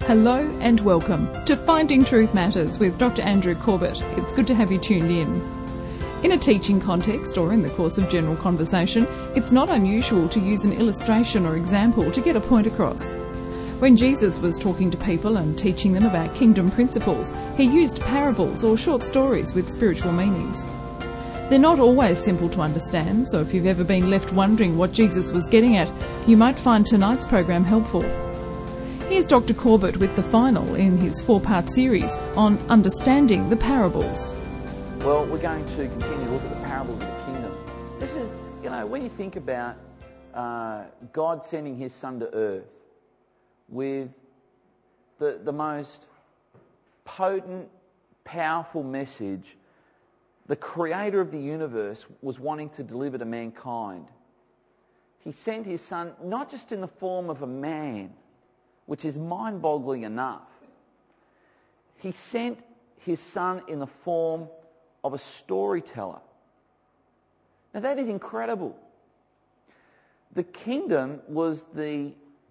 Hello and welcome to Finding Truth Matters with Dr. Andrew Corbett. It's good to have you tuned in. In a teaching context or in the course of general conversation, it's not unusual to use an illustration or example to get a point across. When Jesus was talking to people and teaching them about kingdom principles, he used parables or short stories with spiritual meanings. They're not always simple to understand, so if you've ever been left wondering what Jesus was getting at, you might find tonight's program helpful. Here's Dr. Corbett with the final in his 4-part series on understanding the parables. Well, we're going to continue to look at the parables of the kingdom. This is, when you think about God sending his son to earth with the most potent, powerful message the creator of the universe was wanting to deliver to mankind. He sent his son not just in the form of a man, which is mind-boggling enough. He sent his son in the form of a storyteller. Now that is incredible. The kingdom was the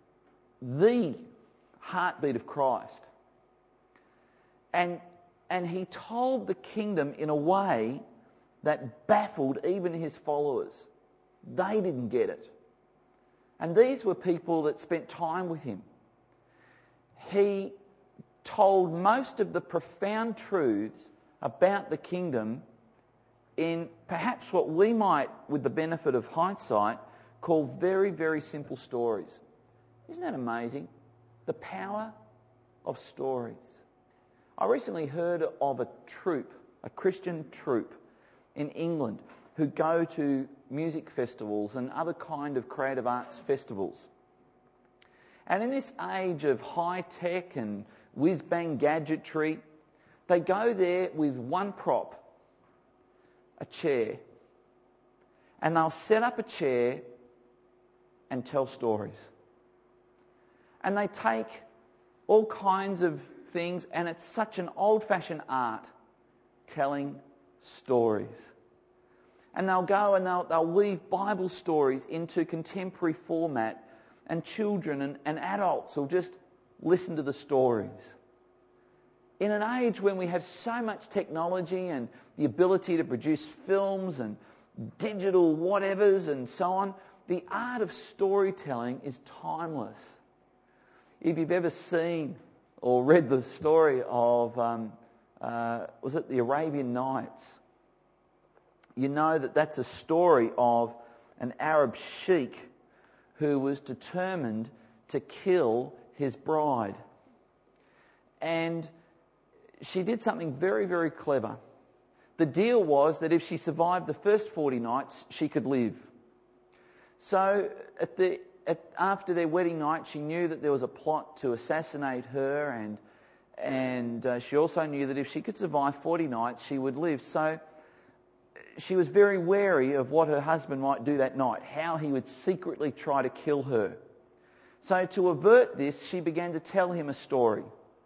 heartbeat of Christ. And he told the kingdom in a way that baffled even his followers. They didn't get it. And these were people that spent time with him. He told most of the profound truths about the kingdom in perhaps what we might, with the benefit of hindsight, call very, very simple stories. Isn't that amazing? The power of stories. I recently heard of a Christian troupe in England who go to music festivals and other kind of creative arts festivals. And in this age of high-tech and whiz-bang gadgetry, they go there with one prop, a chair. And they'll set up a chair and tell stories. And they take all kinds of things, and it's such an old-fashioned art, telling stories. And they'll go and they'll weave Bible stories into contemporary format, and children and adults will just listen to the stories. In an age when we have so much technology and the ability to produce films and digital whatevers and so on, the art of storytelling is timeless. If you've ever seen or read the story of, was it the Arabian Nights? You know that that's a story of an Arab sheikh who was determined to kill his bride. And she did something very, very clever. The deal was that if she survived the first 40 nights, she could live. So after their wedding night, she knew that there was a plot to assassinate her, and she also knew that if she could survive 40 nights, she would live. So she was very wary of what her husband might do that night, how he would secretly try to kill her. So to avert this, she began to tell him a story.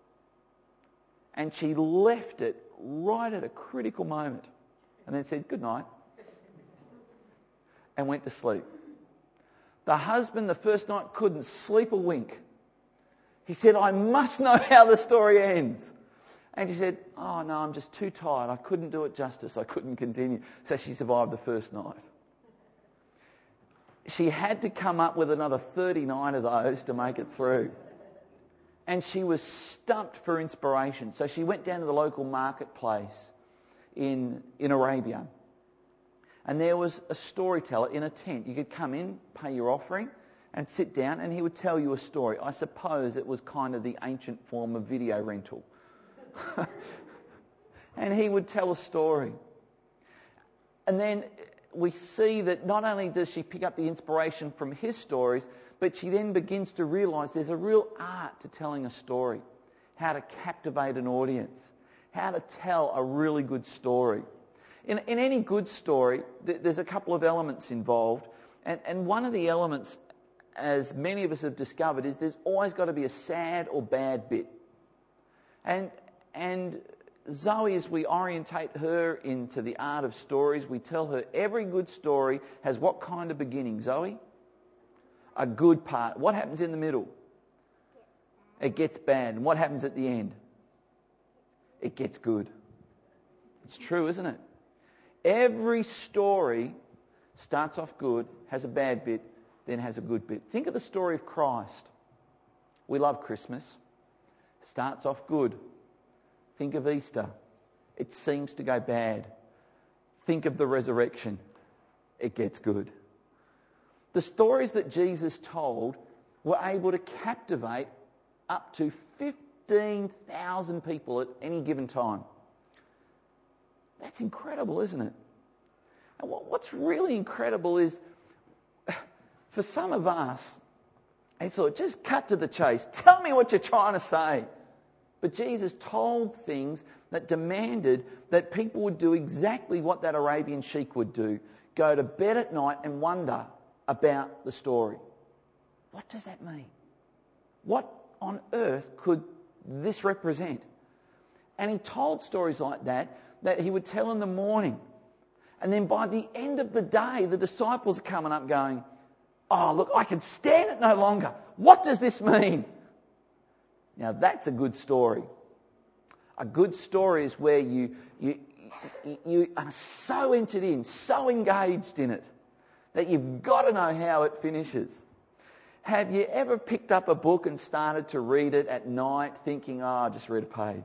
And she left it right at a critical moment and then said, "Good night," and went to sleep. The husband, the first night, couldn't sleep a wink. He said, "I must know how the story ends." And she said, "Oh no, I'm just too tired. I couldn't do it justice. I couldn't continue." So she survived the first night. She had to come up with another 39 of those to make it through. And she was stumped for inspiration. So she went down to the local marketplace in Arabia. And there was a storyteller in a tent. You could come in, pay your offering, and sit down, and he would tell you a story. I suppose it was kind of the ancient form of video rental. And he would tell a story. And then we see that not only does she pick up the inspiration from his stories, but she then begins to realise there's a real art to telling a story. How to captivate an audience. How to tell a really good story. In any good story, there's a couple of elements involved. And one of the elements, as many of us have discovered, is there's always got to be a sad or bad bit. And Zoe, as we orientate her into the art of stories, we tell her every good story has what kind of beginning, Zoe? A good part. What happens in the middle? it gets bad. And what happens at the end? It gets good. It's true, isn't it? Every story starts off good, has a bad bit, then has a good bit. Think of the story of Christ. We love Christmas. Starts off good. Think of Easter. It seems to go bad. Think of the resurrection. It gets good. The stories that Jesus told were able to captivate up to 15,000 people at any given time. That's incredible, isn't it? And what's really incredible is, for some of us, it's like, just cut to the chase. Tell me what you're trying to say. But Jesus told things that demanded that people would do exactly what that Arabian sheik would do. Go to bed at night and wonder about the story. What does that mean? What on earth could this represent? And he told stories like that he would tell in the morning. And then by the end of the day, the disciples are coming up going, oh, look, I can stand it no longer. What does this mean? Now, that's a good story. A good story is where you are so entered in, so engaged in it, that you've got to know how it finishes. Have you ever picked up a book and started to read it at night thinking, I'll just read a page?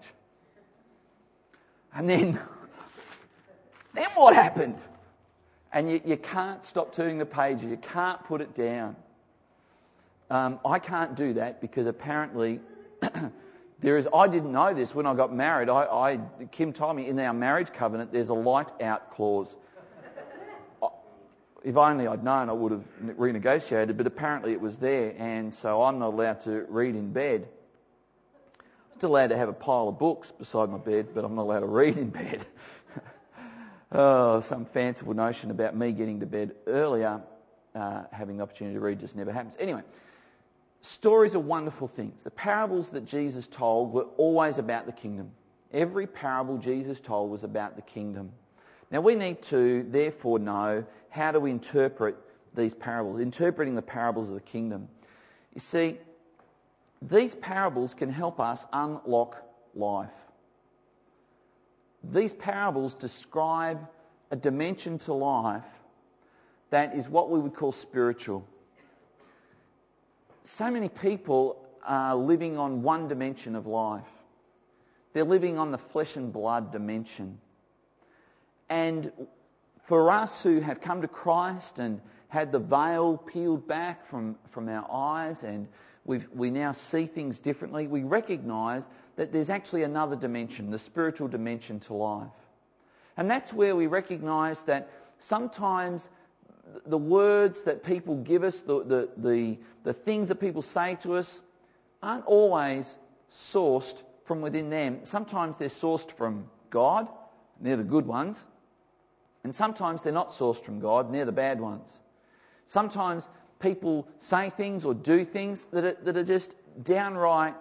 And then what happened? And you can't stop turning the pages. You can't put it down. I can't do that because apparently I didn't know this when I got married. Kim told me in our marriage covenant there's a light out clause. If only I'd known, I would have renegotiated, but apparently it was there, and so I'm not allowed to read in bed. I'm still allowed to have a pile of books beside my bed, but I'm not allowed to read in bed. Oh, some fanciful notion about me getting to bed earlier, having the opportunity to read just never happens. Anyway, stories are wonderful things. The parables that Jesus told were always about the kingdom. Every parable Jesus told was about the kingdom. Now we need to, therefore, know how to interpret these parables, interpreting the parables of the kingdom. You see, these parables can help us unlock life. These parables describe a dimension to life that is what we would call spiritual. So many people are living on one dimension of life. They're living on the flesh and blood dimension. And for us who have come to Christ and had the veil peeled back from our eyes and we now see things differently, we recognise that there's actually another dimension, the spiritual dimension to life. And that's where we recognise that sometimes the words that people give us, the things that people say to us, aren't always sourced from within them. Sometimes they're sourced from God, and they're the good ones. And sometimes they're not sourced from God, and they're the bad ones. Sometimes people say things or do things that are just downright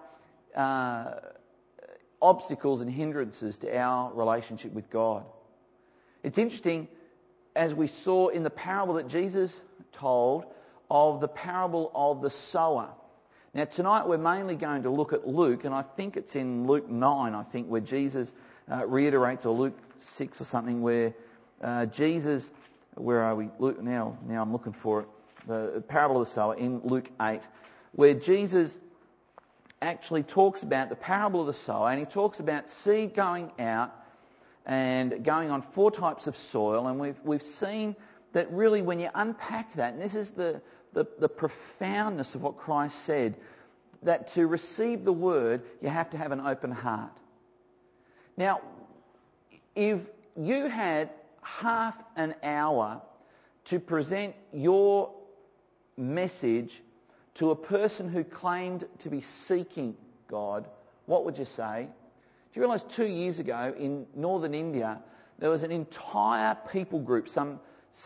obstacles and hindrances to our relationship with God. It's interesting, as we saw in the parable that Jesus told of the parable of the sower. Now tonight we're mainly going to look at Luke, and I think it's in Luke 9, I think, where Jesus reiterates, or Luke 6 or something, where Jesus, where are we? Luke, now I'm looking for it. The parable of the sower in Luke 8, where Jesus actually talks about the parable of the sower, and he talks about seed going out and going on 4 types of soil, and we've seen that really when you unpack that, and this is the profoundness of what Christ said, that to receive the word you have to have an open heart. Now, if you had half an hour to present your message to a person who claimed to be seeking God, what would you say? Do you realise 2 years ago in northern India there was an entire people group, some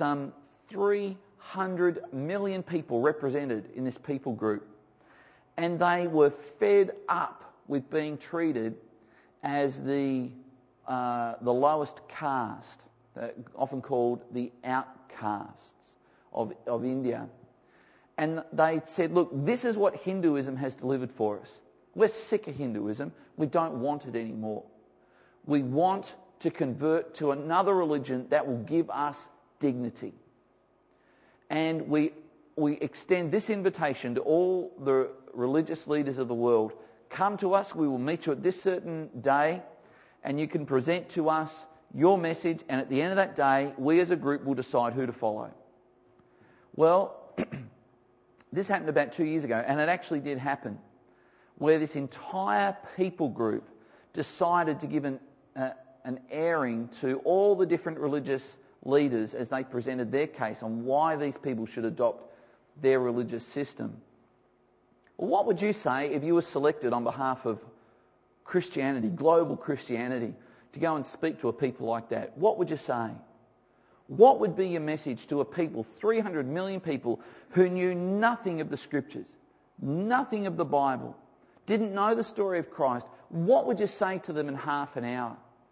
300 million people represented in this people group, and they were fed up with being treated as the lowest caste, often called the outcasts of India. And they said, look, this is what Hinduism has delivered for us. We're sick of Hinduism. We don't want it anymore. We want to convert to another religion that will give us dignity. And we extend this invitation to all the religious leaders of the world. Come to us, we will meet you at this certain day, and you can present to us your message, and at the end of that day, we as a group will decide who to follow. Well, this happened about 2 years ago, and it actually did happen, where this entire people group decided to give an airing to all the different religious leaders as they presented their case on why these people should adopt their religious system. Well, what would you say if you were selected on behalf of Christianity, global Christianity, to go and speak to a people like that? What would you say? What would be your message to a people, 300 million people, who knew nothing of the Scriptures, nothing of the Bible, didn't know the story of Christ? What would you say to them in half an hour?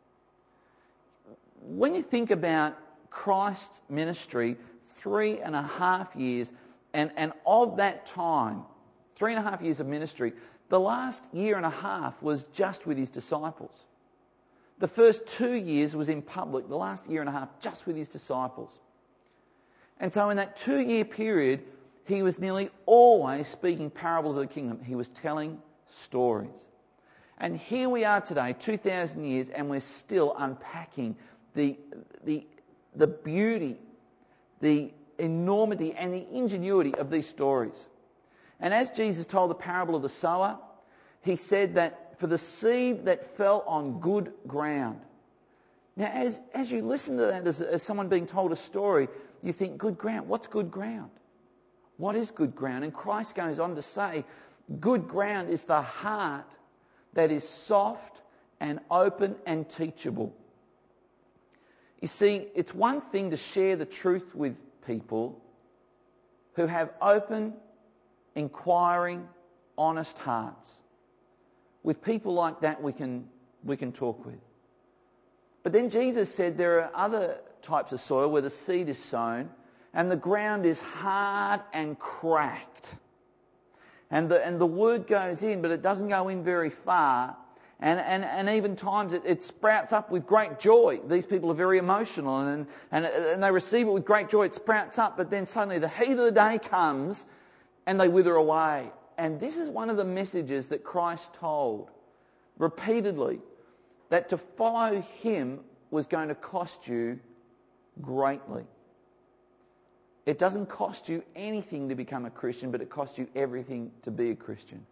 When you think about Christ's ministry, 3.5 years, and of that time, 3.5 years of ministry, the last year and a half was just with his disciples. The first 2 years was in public, the last year and a half just with his disciples. And so in that 2-year period, he was nearly always speaking parables of the kingdom. He was telling stories. And here we are today, 2,000 years, and we're still unpacking the beauty, the enormity and the ingenuity of these stories. And as Jesus told the parable of the sower, he said that for the seed that fell on good ground. Now, as you listen to that as someone being told a story, you think, good ground, what's good ground? What is good ground? And Christ goes on to say, good ground is the heart that is soft and open and teachable. You see, it's one thing to share the truth with people who have open, inquiring, honest hearts. With people like that we can talk with. But then Jesus said there are other types of soil where the seed is sown and the ground is hard and cracked. And the word goes in, but it doesn't go in very far. And even times it sprouts up with great joy. These people are very emotional and they receive it with great joy. It sprouts up, but then suddenly the heat of the day comes and they wither away. And this is one of the messages that Christ told repeatedly, that to follow him was going to cost you greatly. It doesn't cost you anything to become a Christian, but it costs you everything to be a Christian.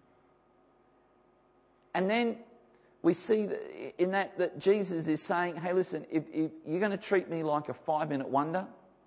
And then we see in that Jesus is saying, hey, listen, if you're going to treat me like a 5-minute wonder,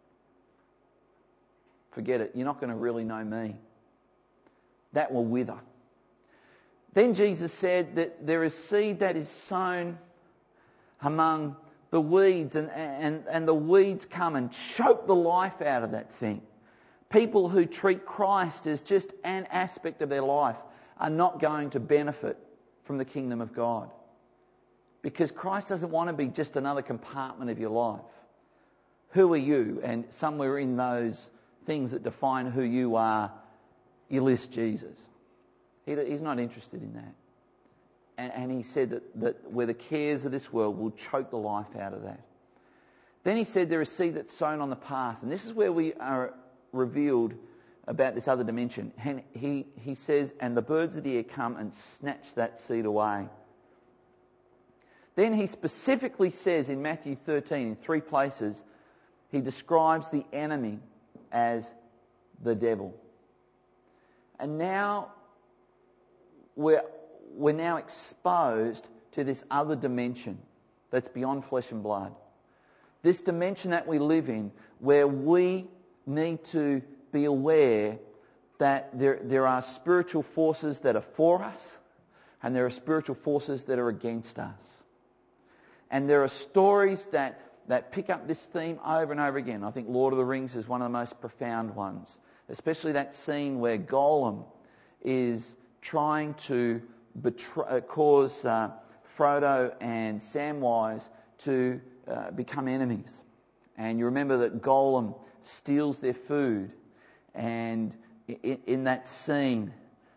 forget it. You're not going to really know me. That will wither. Then Jesus said that there is seed that is sown among the weeds, and the weeds come and choke the life out of that thing. People who treat Christ as just an aspect of their life are not going to benefit from the kingdom of God. Because Christ doesn't want to be just another compartment of your life. Who are you? And somewhere in those things that define who you are, you list Jesus. He's not interested in that. And he said that where the cares of this world will choke the life out of that. Then he said there is seed that's sown on the path. And this is where we are revealed about this other dimension. And he says, and the birds of the air come and snatch that seed away. Then he specifically says in Matthew 13, in 3 places, he describes the enemy as the devil. And now we're now exposed to this other dimension that's beyond flesh and blood. This dimension that we live in, where we need to be aware that there are spiritual forces that are for us and there are spiritual forces that are against us. And there are stories that pick up this theme over and over again. I think Lord of the Rings is one of the most profound ones, especially that scene where Gollum is trying to cause Frodo and Samwise to become enemies. And you remember that Gollum steals their food, and in that scene,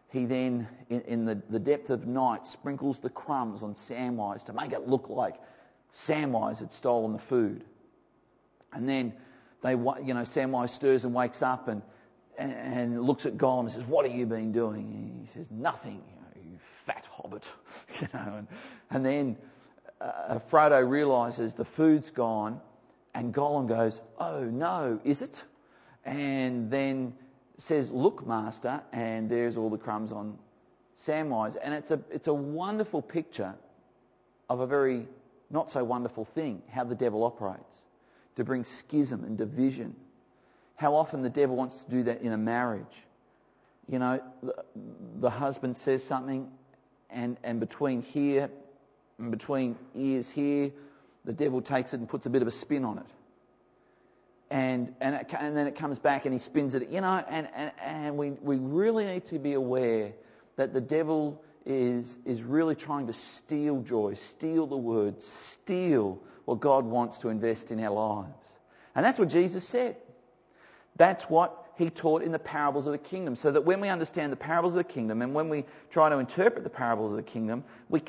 he then, in the depth of night, sprinkles the crumbs on Samwise to make it look like Samwise had stolen the food. And then Samwise stirs and wakes up and looks at Gollum and says, "What have you been doing?" And he says, "Nothing, you fat hobbit." And then Frodo realises the food's gone, and Gollum goes, "Oh no, is it?" And then says, "Look, Master," and there's all the crumbs on Samwise. And it's a wonderful picture of a very not so wonderful thing, how the devil operates, to bring schism and division. How often the devil wants to do that in a marriage. The husband says something, and between here and between ears here, the devil takes it and puts a bit of a spin on it. And then it comes back and he spins it, and we really need to be aware that the devil is really trying to steal joy, steal the word, steal what God wants to invest in our lives. And that's what Jesus said. That's what he taught in the parables of the kingdom. So that when we understand the parables of the kingdom and when we try to interpret the parables of the kingdom, we've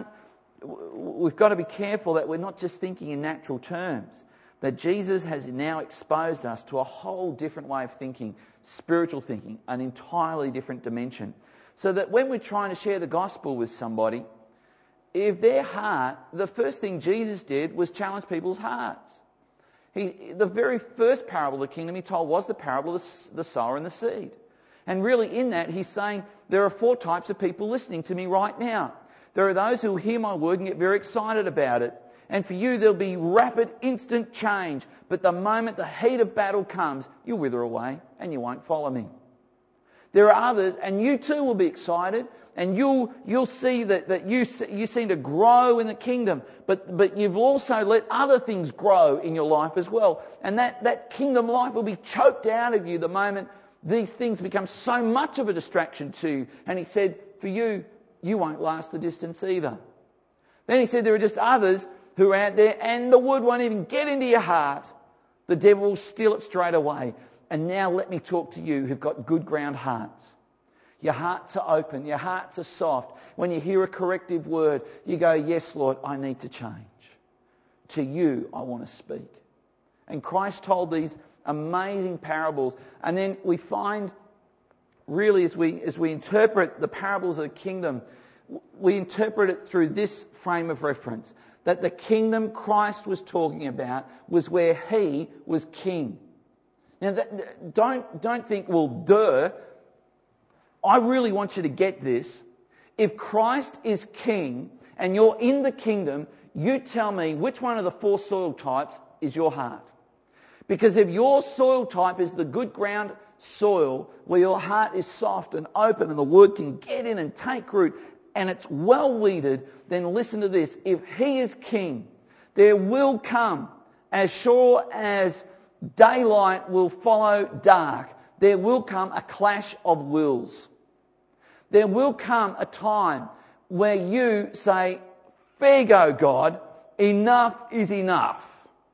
got to be careful that we're not just thinking in natural terms. That Jesus has now exposed us to a whole different way of thinking, spiritual thinking, an entirely different dimension. So that when we're trying to share the gospel with somebody, if their heart, the first thing Jesus did was challenge people's hearts. The very first parable of the kingdom he told was the parable of the sower and the seed. And really in that he's saying there are 4 types of people listening to me right now. There are those who hear my word and get very excited about it. And for you there'll be rapid, instant change. But the moment the heat of battle comes, you'll wither away and you won't follow me. There are others, and you too will be excited, and you'll see that you seem to grow in the kingdom, but you've also let other things grow in your life as well. And that kingdom life will be choked out of you the moment these things become so much of a distraction to you. And he said, for you won't last the distance either. Then he said there are just others who are out there, and the word won't even get into your heart. The devil will steal it straight away. And now let me talk to you who've got good ground hearts. Your hearts are open. Your hearts are soft. When you hear a corrective word, you go, yes, Lord, I need to change. To you, I want to speak. And Christ told these amazing parables. And then we find, really, as we interpret the parables of the kingdom, we interpret it through this frame of reference. That the kingdom Christ was talking about was where he was king. Now, don't think, well, duh. I really want you to get this. If Christ is king and you're in the kingdom, you tell me which one of the 4 soil types is your heart. Because if your soil type is the good ground soil, where your heart is soft and open and the word can get in and take root and it's well weeded, then listen to this. If he is king, there will come, as sure as daylight will follow dark, there will come a clash of wills. There will come a time where you say, fair go, God, enough is enough.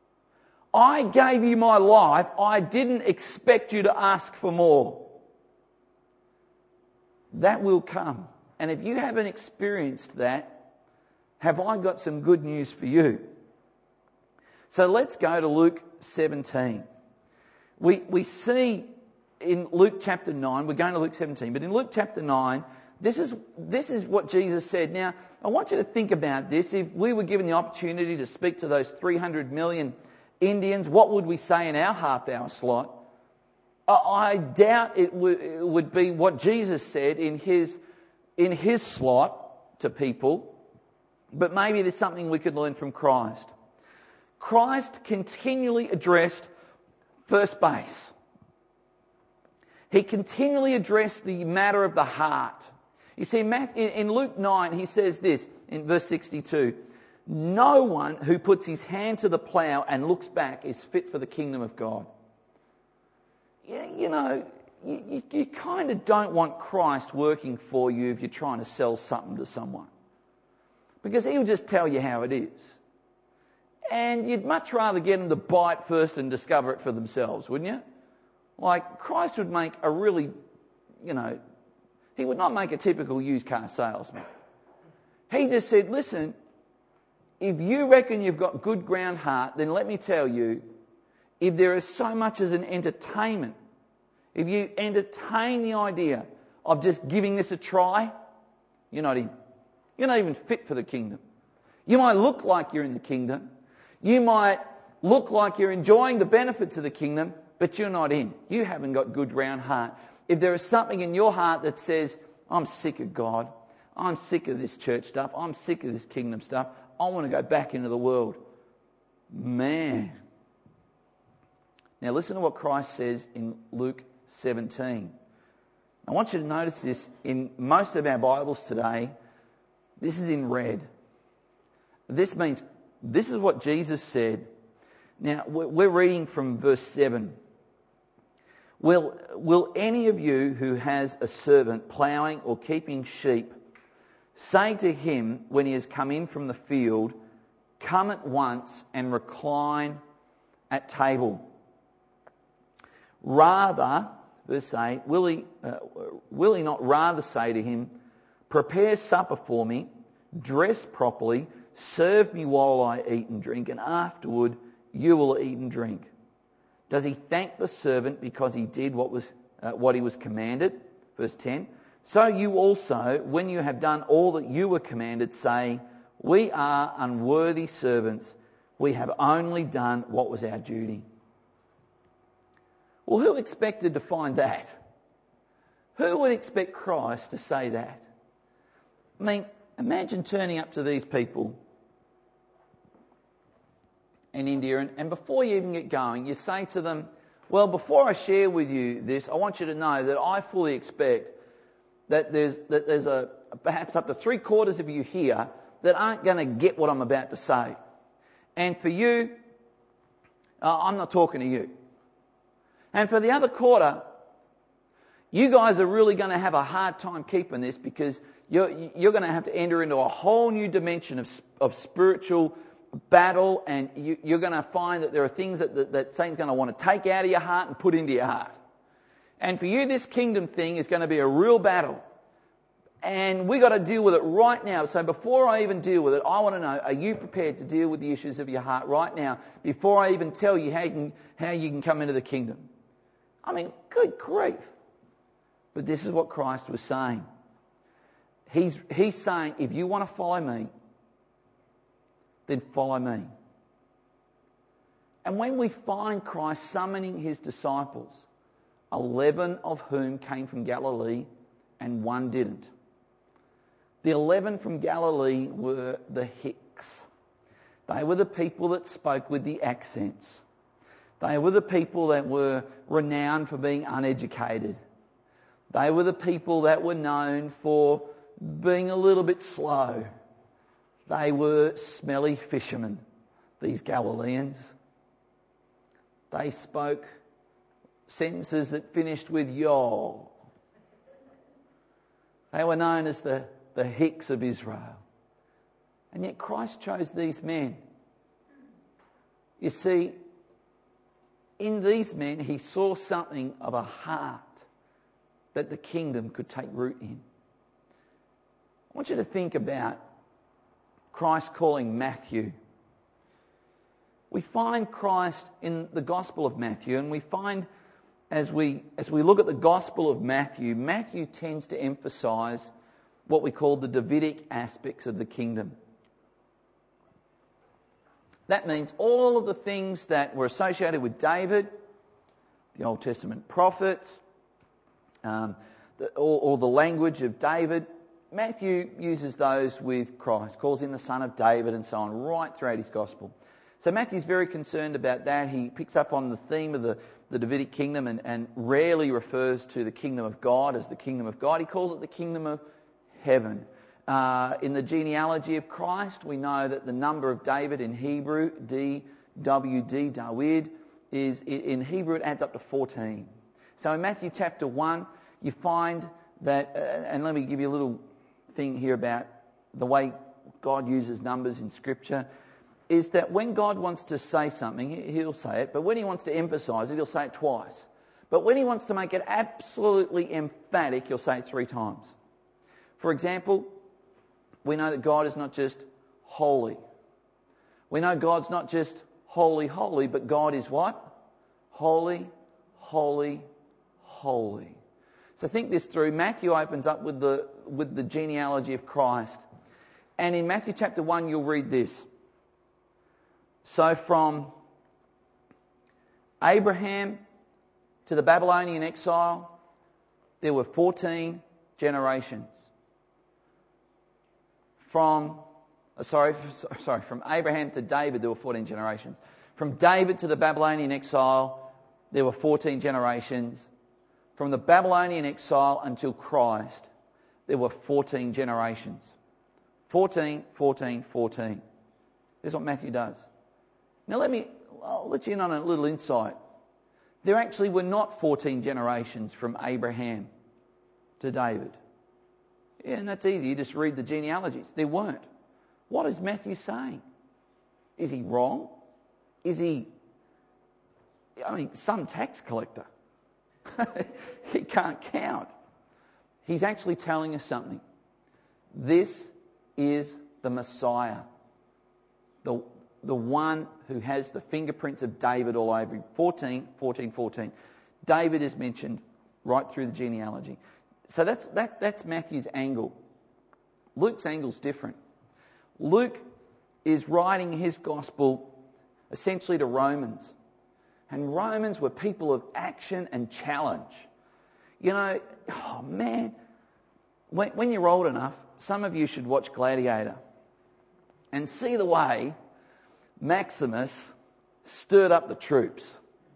I gave you my life. I didn't expect you to ask for more. That will come. And if you haven't experienced that, have I got some good news for you? So let's go to Luke 17. We see in Luke chapter 9, we're going to Luke 17, but in Luke chapter 9, this is what Jesus said. Now, I want you to think about this. If we were given the opportunity to speak to those 300 million Indians, what would we say in our half-hour slot? I doubt it would be what Jesus said in his slot to people, but maybe there's something we could learn from Christ. Christ continually addressed first base. He continually addressed the matter of the heart. You see, in Luke 9, he says this in verse 62, no one who puts his hand to the plough and looks back is fit for the kingdom of God. You know, you kind of don't want Christ working for you if you're trying to sell something to someone. Because he'll just tell you how it is. And you'd much rather get them to buy it first and discover it for themselves, wouldn't you? Like, Christ would make a really, He would not make a typical used car salesman. He just said, listen, if you reckon you've got good ground heart, then let me tell you, if there is so much as an entertainment, if you entertain the idea of just giving this a try, you're not in. You're not even fit for the kingdom. You might look like you're in the kingdom. You might look like you're enjoying the benefits of the kingdom, but you're not in. You haven't got good round heart. If there is something in your heart that says, I'm sick of God, I'm sick of this church stuff, I'm sick of this kingdom stuff, I want to go back into the world. Man. Now listen to what Christ says in Luke 17. I want you to notice this in most of our Bibles today. This is in red. This means, this is what Jesus said. Now, we're reading from verse 7. Will any of you who has a servant ploughing or keeping sheep say to him when he has come in from the field, come at once and recline at table? Rather, verse 8, will he not rather say to him, prepare supper for me, dress properly, serve me while I eat and drink, and afterward you will eat and drink? Does he thank the servant because he did what he was commanded? Verse 10. So you also, when you have done all that you were commanded, say, we are unworthy servants. We have only done what was our duty. Well, who expected to find that? Who would expect Christ to say that? I mean, imagine turning up to these people in India, and before you even get going, you say to them, well, before I share with you this, I want you to know that I fully expect that there's perhaps up to 3/4 of you here that aren't going to get what I'm about to say. And for you, I'm not talking to you. And for the other quarter, you guys are really going to have a hard time keeping this, because you're going to have to enter into a whole new dimension of spiritual battle, and you're going to find that there are things that Satan's going to want to take out of your heart and put into your heart. And for you, this kingdom thing is going to be a real battle. And we've got to deal with it right now. So before I even deal with it, I want to know, are you prepared to deal with the issues of your heart right now before I even tell you how you can come into the kingdom? I mean, good grief. But this is what Christ was saying. He's saying, if you want to follow me, then follow me. And when we find Christ summoning his disciples, 11 of whom came from Galilee and one didn't. The 11 from Galilee were the Hicks. They were the people that spoke with the accents. They were the people that were renowned for being uneducated. They were the people that were known for being a little bit slow. They were smelly fishermen, these Galileans. They spoke sentences that finished with "yo." They were known as the Hicks of Israel. And yet Christ chose these men. You see, in these men he saw something of a heart that the kingdom could take root in. I want you to think about Christ calling Matthew. We find Christ in the Gospel of Matthew, and we find as we look at the Gospel of Matthew, Matthew tends to emphasise what we call the Davidic aspects of the kingdom. That means all of the things that were associated with David, the Old Testament prophets, or the language of David. Matthew uses those with Christ, calls him the son of David and so on, right throughout his gospel. So Matthew's very concerned about that. He picks up on the theme of the Davidic kingdom and rarely refers to the kingdom of God as the kingdom of God. He calls it the kingdom of heaven. In the genealogy of Christ, we know that the number of David in Hebrew, D-W-D, Dawid, is in Hebrew it adds up to 14. So in Matthew chapter 1, you find that, and let me give you a little thing here about the way God uses numbers in Scripture, is that when God wants to say something, he'll say it, but when he wants to emphasise it, he'll say it twice. But when he wants to make it absolutely emphatic, he'll say it 3 times. For example, we know that God is not just holy. We know God's not just holy, holy, but God is what? Holy, holy, holy. So think this through. Matthew opens up with the genealogy of Christ. And in Matthew chapter 1, you'll read this. So from Abraham to the Babylonian exile, there were 14 generations. From Abraham to David, there were 14 generations. From David to the Babylonian exile, there were 14 generations. From the Babylonian exile until Christ, there were 14 generations. 14, 14, 14. This is what Matthew does. Now I'll let you in on a little insight. There actually were not 14 generations from Abraham to David. Yeah, and that's easy. You just read the genealogies. There weren't. What is Matthew saying? Is he wrong? Is he, some tax collector? He can't count. He's actually telling us something. This is the Messiah. The one who has the fingerprints of David all over him. 14, 14, 14. David is mentioned right through the genealogy. So that's Matthew's angle. Luke's angle's different. Luke is writing his gospel essentially to Romans. And Romans were people of action and challenge. When you're old enough, some of you should watch Gladiator and see the way Maximus stirred up the troops.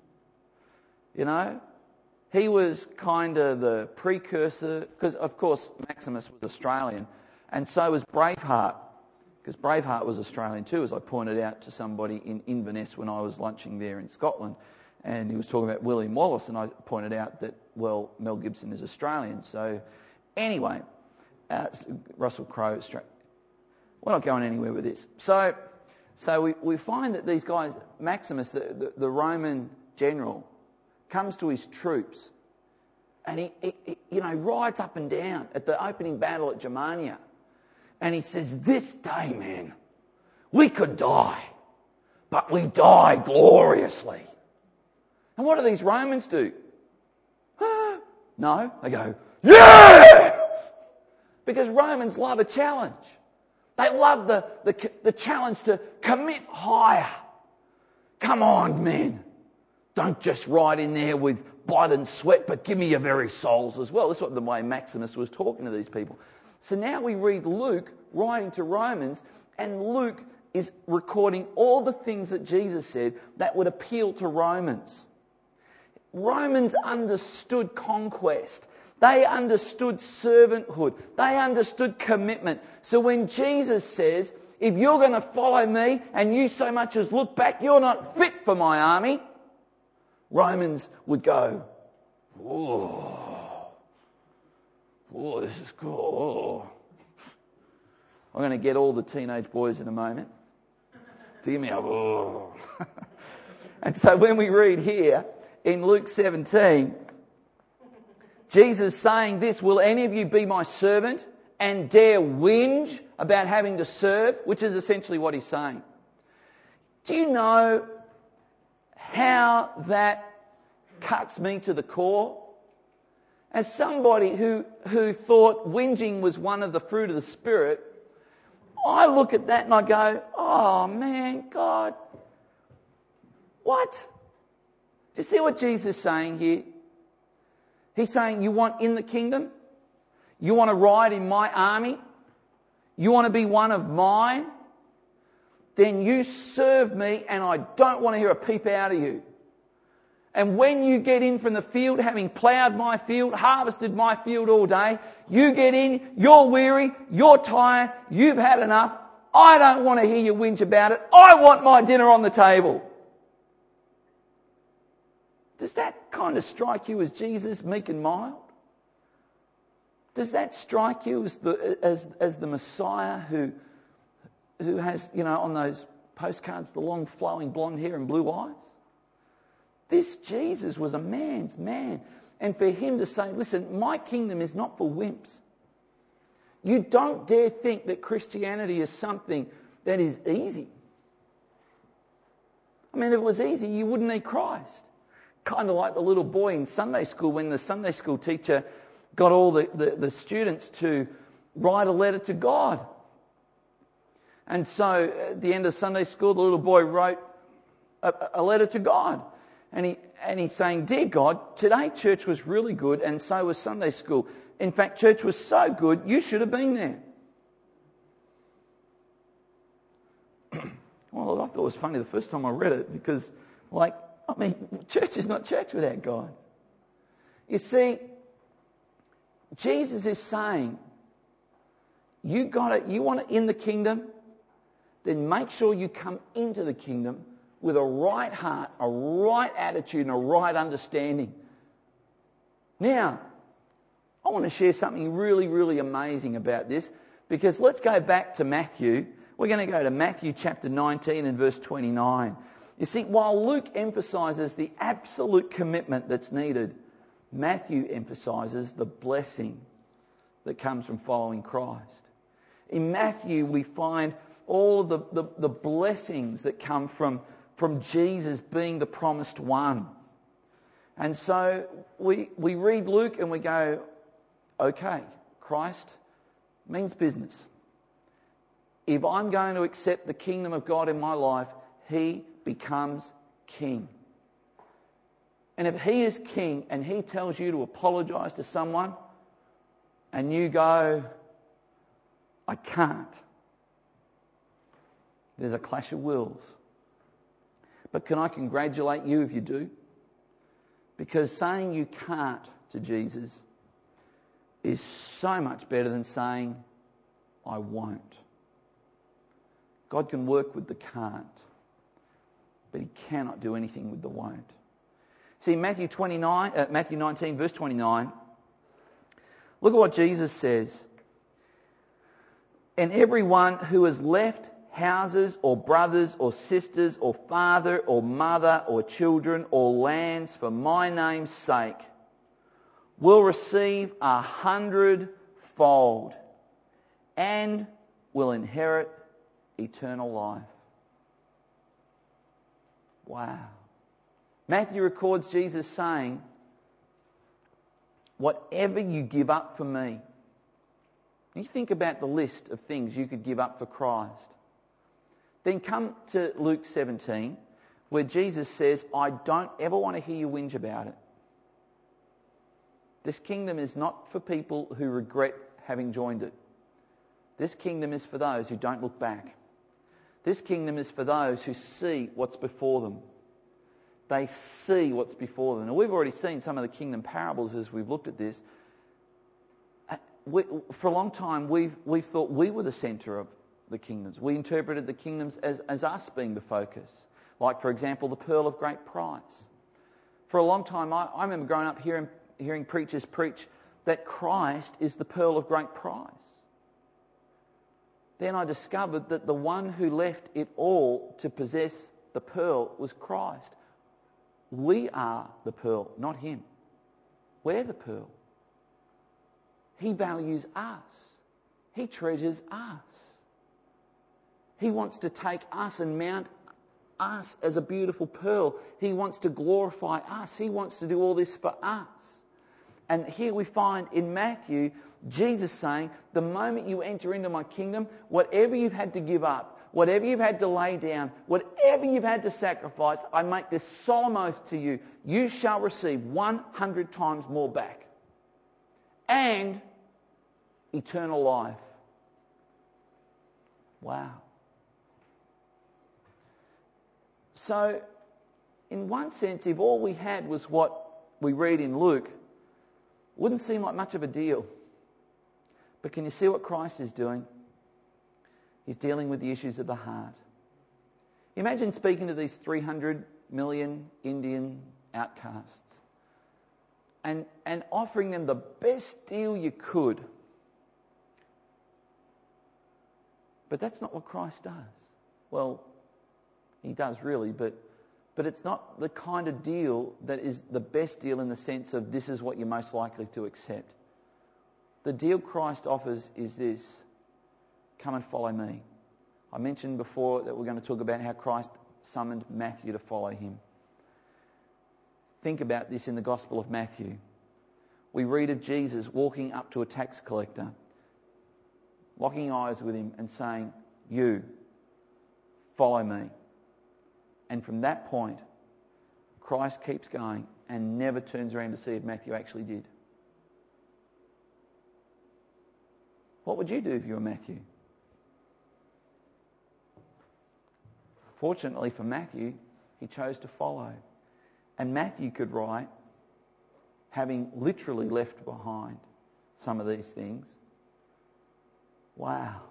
He was kind of the precursor, because of course Maximus was Australian, and so was Braveheart, because Braveheart was Australian too, as I pointed out to somebody in Inverness when I was lunching there in Scotland, and he was talking about William Wallace, and I pointed out that, well, Mel Gibson is Australian. So anyway, Russell Crowe, we're not going anywhere with this. So we find that these guys, Maximus, the Roman general, comes to his troops and he rides up and down at the opening battle at Germania, and he says, "This day, man, we could die, but we die gloriously." And what do these Romans do? No, they go, "Yeah!" Because Romans love a challenge. They love the challenge to commit higher. Come on, men. Don't just ride in there with blood and sweat, but give me your very souls as well. That's what the way Maximus was talking to these people. So now we read Luke writing to Romans, and Luke is recording all the things that Jesus said that would appeal to Romans. Romans understood conquest. They understood servanthood. They understood commitment. So when Jesus says, if you're going to follow me and you so much as look back, you're not fit for my army, Romans would go, "Oh, this is cool. I'm going to get all the teenage boys in a moment. Give me a oh." And so when we read here in Luke 17, Jesus saying this, "Will any of you be my servant and dare whinge about having to serve?" Which is essentially what he's saying. Do you know how that cuts me to the core? As somebody who thought whinging was one of the fruit of the Spirit, I look at that and I go, "Oh man, God, what?" Do you see what Jesus is saying here? He's saying, you want in the kingdom? You want to ride in my army? You want to be one of mine? Then you serve me, and I don't want to hear a peep out of you. And when you get in from the field, having ploughed my field, harvested my field all day, you get in, you're weary, you're tired, you've had enough. I don't want to hear you whinge about it. I want my dinner on the table. Does that kind of strike you as Jesus, meek and mild? Does that strike you as the Messiah who has, on those postcards, the long flowing blonde hair and blue eyes? This Jesus was a man's man. And for him to say, listen, my kingdom is not for wimps. You don't dare think that Christianity is something that is easy. I mean, if it was easy, you wouldn't need Christ. Kind of like the little boy in Sunday school when the Sunday school teacher got all the students to write a letter to God. And so at the end of Sunday school, the little boy wrote a letter to God. And he's saying, "Dear God, today church was really good and so was Sunday school. In fact, church was so good, you should have been there." Well, I thought it was funny the first time I read it because, church is not church without God. You see, Jesus is saying, you want it in the kingdom, then make sure you come into the kingdom with a right heart, a right attitude, and a right understanding. Now, I want to share something really, really amazing about this, because let's go back to Matthew. We're going to go to Matthew chapter 19 and verse 29. You see, while Luke emphasises the absolute commitment that's needed, Matthew emphasises the blessing that comes from following Christ. In Matthew, we find all the blessings that come from Jesus being the promised one. And so we read Luke and we go, okay, Christ means business. If I'm going to accept the kingdom of God in my life, he becomes king. And if he is king and he tells you to apologise to someone and you go, I can't, there's a clash of wills. But can I congratulate you if you do? Because saying you can't to Jesus is so much better than saying, I won't. God can work with the can't, but he cannot do anything with the won't. See, Matthew 19, verse 29, look at what Jesus says. And everyone who has left houses or brothers or sisters or father or mother or children or lands for my name's sake will receive 100-fold and will inherit eternal life. Wow. Matthew records Jesus saying, whatever you give up for me. You think about the list of things you could give up for Christ. Then come to Luke 17, where Jesus says, I don't ever want to hear you whinge about it. This kingdom is not for people who regret having joined it. This kingdom is for those who don't look back. This kingdom is for those who see what's before them. They see what's before them. And we've already seen some of the kingdom parables as we've looked at this. For a long time, we've thought we were the centre of the kingdoms. We interpreted the kingdoms as us being the focus. Like, for example, the pearl of great price. For a long time, I remember growing up hearing preachers preach that Christ is the pearl of great price. Then I discovered that the one who left it all to possess the pearl was Christ. We are the pearl, not him. We're the pearl. He values us. He treasures us. He wants to take us and mount us as a beautiful pearl. He wants to glorify us. He wants to do all this for us. And here we find in Matthew, Jesus saying, the moment you enter into my kingdom, whatever you've had to give up, whatever you've had to lay down, whatever you've had to sacrifice, I make this solemn oath to you, you shall receive 100 times more back. And eternal life. Wow. So, in one sense, if all we had was what we read in Luke, wouldn't seem like much of a deal. But can you see what Christ is doing? He's dealing with the issues of the heart. Imagine speaking to these 300 million Indian outcasts and offering them the best deal you could. But that's not what Christ does. Well, he does really, but But it's not the kind of deal that is the best deal in the sense of this is what you're most likely to accept. The deal Christ offers is this: come and follow me. I mentioned before that we're going to talk about how Christ summoned Matthew to follow him. Think about this in the Gospel of Matthew. We read of Jesus walking up to a tax collector, locking eyes with him and saying, "You, follow me." And from that point, Christ keeps going and never turns around to see if Matthew actually did. What would you do if you were Matthew? Fortunately for Matthew, he chose to follow. And Matthew could write, having literally left behind some of these things, wow,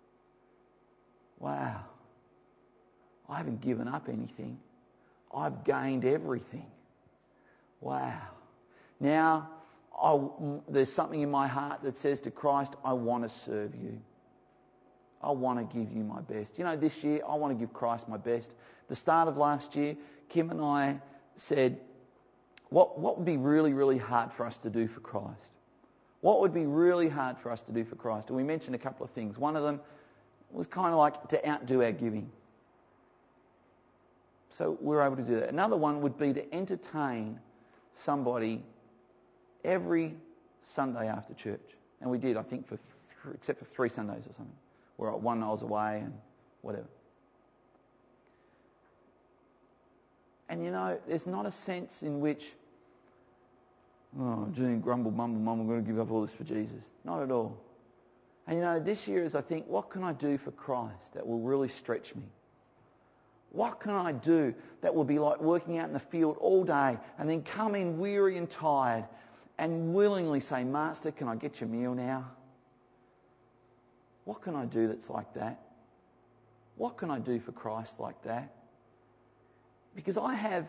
I haven't given up anything. I've gained everything. Wow. Now, there's something in my heart that says to Christ, I want to serve you. I want to give you my best. You know, this year, I want to give Christ my best. The start of last year, Kim and I said, what would be really, really hard for us to do for Christ? What would be really hard for us to do for Christ? And we mentioned a couple of things. One of them was kind of like to outdo our giving. So we were able to do that. Another one would be to entertain somebody every Sunday after church. And we did, I think, except for 3 Sundays or something. Where one I was away and whatever. And you know, there's not a sense in which, June, grumble, mumble, mum, I'm going to give up all this for Jesus. Not at all. And you know, this year is, I think, what can I do for Christ that will really stretch me? What can I do that will be like working out in the field all day and then come in weary and tired and willingly say, Master, can I get your meal now? What can I do that's like that? What can I do for Christ like that? Because I have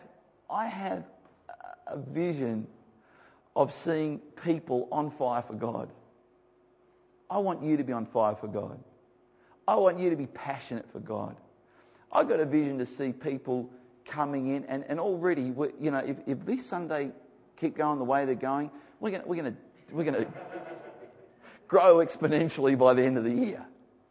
a vision of seeing people on fire for God. I want you to be on fire for God. I want you to be passionate for God. I've got a vision to see people coming in and already, you know, if this Sunday keep going the way they're going, we're going to grow exponentially by the end of the year.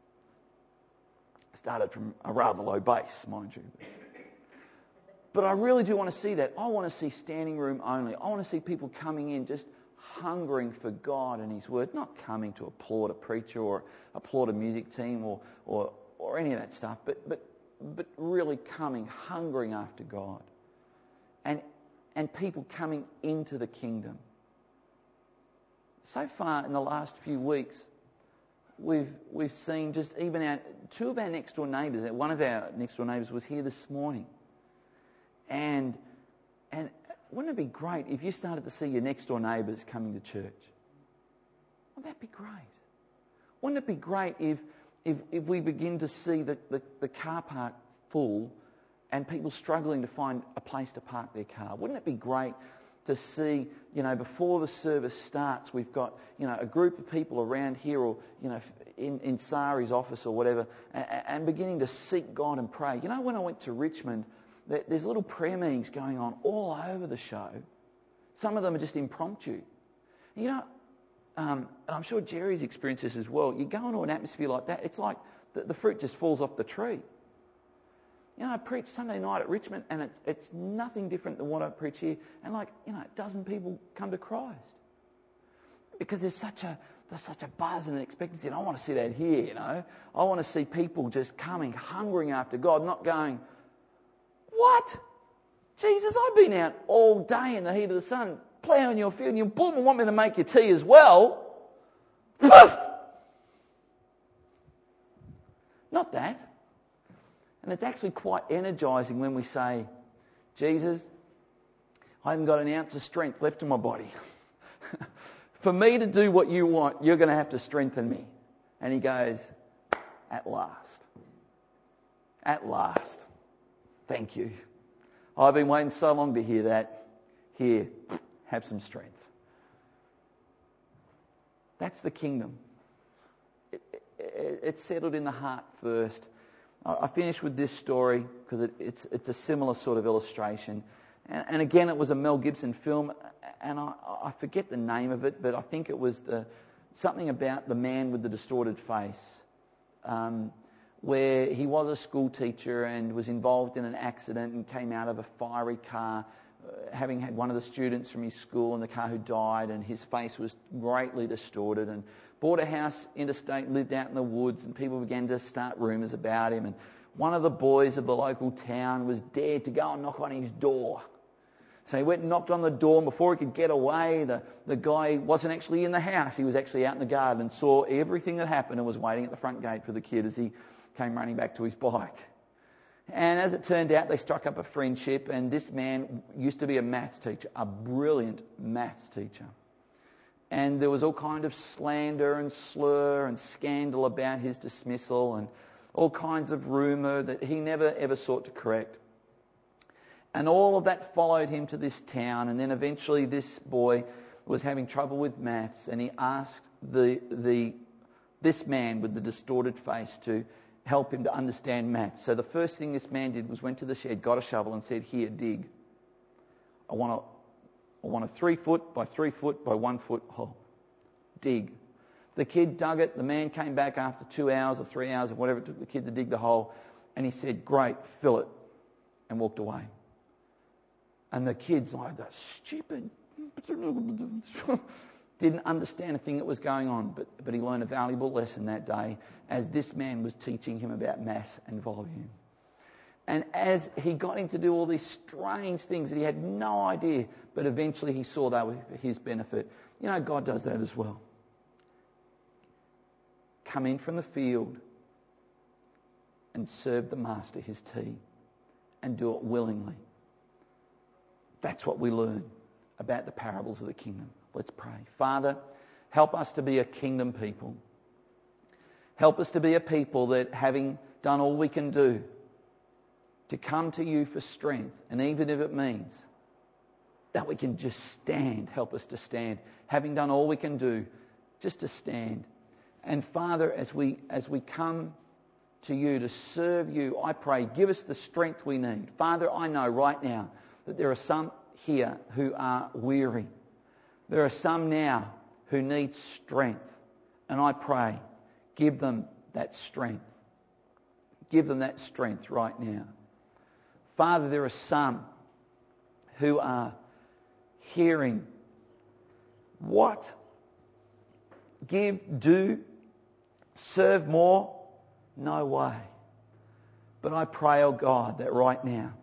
Started from a rather low base, mind you. But I really do want to see that. I want to see standing room only. I want to see people coming in just hungering for God and His Word, not coming to applaud a preacher or applaud a music team or any of that stuff, but really coming, hungering after God. And people coming into the kingdom. So far in the last few weeks, we've seen just even two of our next door neighbours. One of our next door neighbours was here this morning, and wouldn't it be great if you started to see your next door neighbours coming to church? Well, that'd be great. Wouldn't it be great if we begin to see the car park full and people struggling to find a place to park their car? Wouldn't it be great to see, you know, before the service starts, we've got, you know, a group of people around here or, you know, in Sari's office or whatever, and beginning to seek God and pray. You know, when I went to Richmond, there's little prayer meetings going on all over the show. Some of them are just impromptu. You know, and I'm sure Jerry's experienced this as well. You go into an atmosphere like that, it's like the fruit just falls off the tree. You know, I preached Sunday night at Richmond, and it's nothing different than what I preach here. And like, you know, a dozen people come to Christ because there's such a buzz and an expectancy. And I want to see that here. You know, I want to see people just coming, hungering after God, not going, "What, Jesus? I've been out all day in the heat of the sun, ploughing your field, and you boom, want me to make your tea as well?" Poof! Not that. And it's actually quite energizing when we say, "Jesus, I haven't got an ounce of strength left in my body. For me to do what you want, you're going to have to strengthen me." And He goes, "At last. At last. Thank you. I've been waiting so long to hear that. Here, have some strength." That's the kingdom. It's settled in the heart first. I finish with this story because it's a similar sort of illustration. And again, it was a Mel Gibson film, and I forget the name of it, but I think it was something about the man with the distorted face, where he was a school teacher and was involved in an accident and came out of a fiery car, having had one of the students from his school in the car who died, and his face was greatly distorted, and bought a house interstate, lived out in the woods, and people began to start rumours about him. And one of the boys of the local town was dared to go and knock on his door. So he went and knocked on the door, and before he could get away, the guy wasn't actually in the house. He was actually out in the garden and saw everything that happened and was waiting at the front gate for the kid as he came running back to his bike. And as it turned out, they struck up a friendship, and this man used to be a maths teacher, a brilliant maths teacher. And there was all kind of slander and slur and scandal about his dismissal and all kinds of rumour that he never ever sought to correct. And all of that followed him to this town, and then eventually this boy was having trouble with maths, and he asked this man with the distorted face to help him to understand maths. So the first thing this man did was went to the shed, got a shovel and said, "Here, dig. I want a 3 foot by 3 foot by 1 foot hole. Dig." The kid dug it. The man came back after 2 hours or 3 hours or whatever it took the kid to dig the hole, and he said, "Great, fill it," and walked away. And the kid's like, "That's stupid." Didn't understand a thing that was going on, but he learned a valuable lesson that day as this man was teaching him about mass and volume. And as he got him to do all these strange things that he had no idea, but eventually he saw that were for his benefit. You know, God does that as well. Come in from the field and serve the master his tea and do it willingly. That's what we learn about the parables of the kingdom. Let's pray. Father, help us to be a kingdom people. Help us to be a people that, having done all we can do, to come to you for strength, and even if it means that we can just stand, help us to stand. Having done all we can do, just to stand. And Father, as we come to you to serve you, I pray, give us the strength we need. Father, I know right now that there are some here who are weary. There are some now who need strength. And I pray, give them that strength. Give them that strength right now. Father, there are some who are hearing, what? Give, do, serve more? No way. But I pray, oh God, that right now,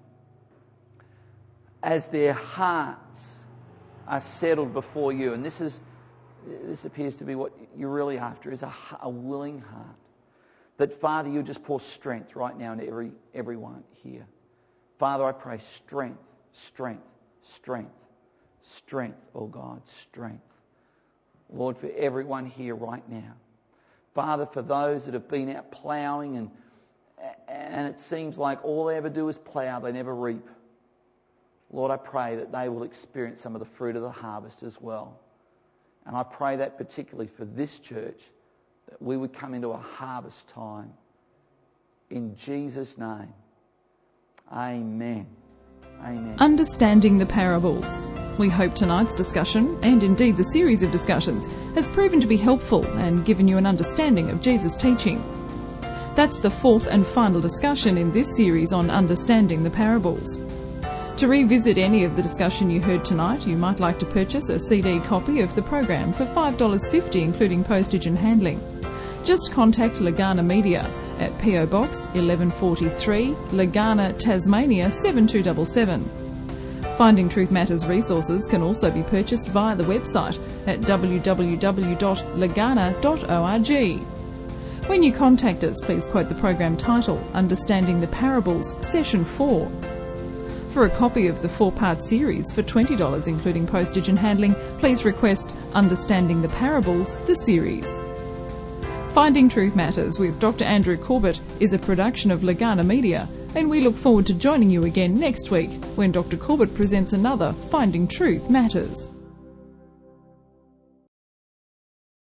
as their hearts are settled before you, and this appears to be what you're really after, is a willing heart. That, Father, you just pour strength right now into everyone here. Father, I pray strength, strength, strength, strength, oh God, strength. Lord, for everyone here right now. Father, for those that have been out ploughing and it seems like all they ever do is plough, they never reap. Lord, I pray that they will experience some of the fruit of the harvest as well. And I pray that particularly for this church, that we would come into a harvest time. In Jesus' name, amen. Amen. Understanding the parables. We hope tonight's discussion, and indeed the series of discussions, has proven to be helpful and given you an understanding of Jesus' teaching. That's the fourth and final discussion in this series on understanding the parables. To revisit any of the discussion you heard tonight, you might like to purchase a CD copy of the program for $5.50 including postage and handling. Just contact Legana Media at PO Box 1143, Legana, Tasmania 7277. Finding Truth Matters resources can also be purchased via the website at www.legana.org. When you contact us, please quote the program title, Understanding the Parables, Session 4. For a copy of the 4-part series for $20 including postage and handling, please request Understanding the Parables, the series. Finding Truth Matters with Dr. Andrew Corbett is a production of Legana Media, and we look forward to joining you again next week when Dr. Corbett presents another Finding Truth Matters.